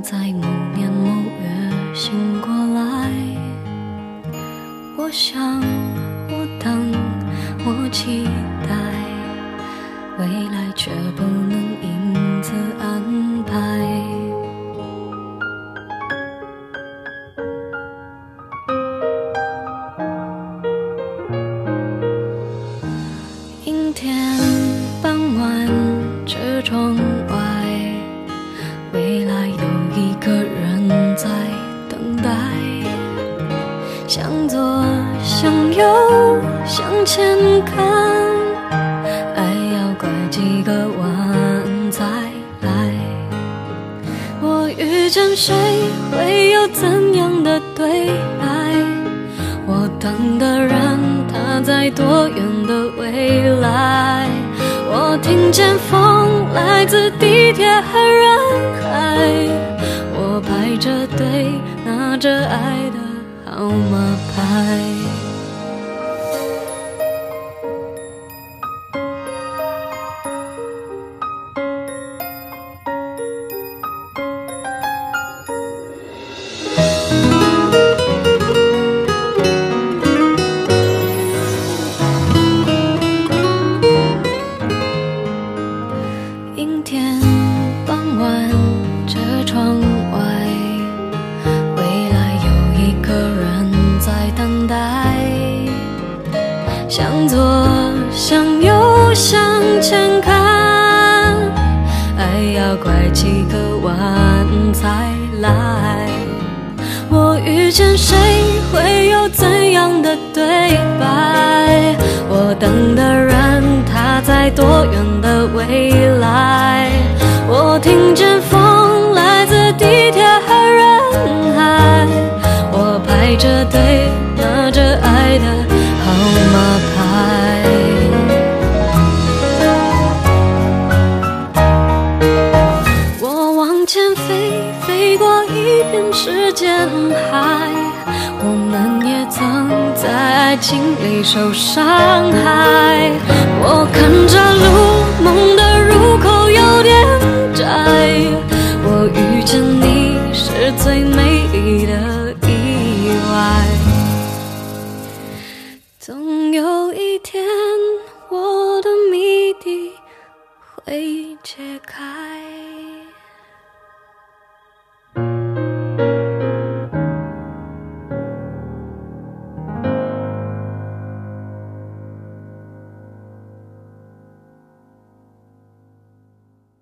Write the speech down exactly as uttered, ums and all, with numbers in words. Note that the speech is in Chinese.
在某年某月醒过来，我想，我等，我期待，未来却不能因此安排。阴天傍晚，车窗外，未来有一个人在等待。向左向右向前看，爱要拐几个弯才来。我遇见谁会有怎样的对白？我等的人他在多远的未来？我听见风来自地铁和人海，我排着队拿着爱的号码牌。阴天傍晚，车窗外，未来有一个人在等待。向左向右向前看，爱要拐几个弯才来。我遇见谁会有怎样的对白？我等的人他在多远的未来？我听见风来自地铁和人海，我排着队拿着爱的号码牌。我往前飞，飞过一片时间海，我们也曾在爱情里受伤害。我看着路，梦的入口有点窄，我遇见你是最美丽的意外。总有一天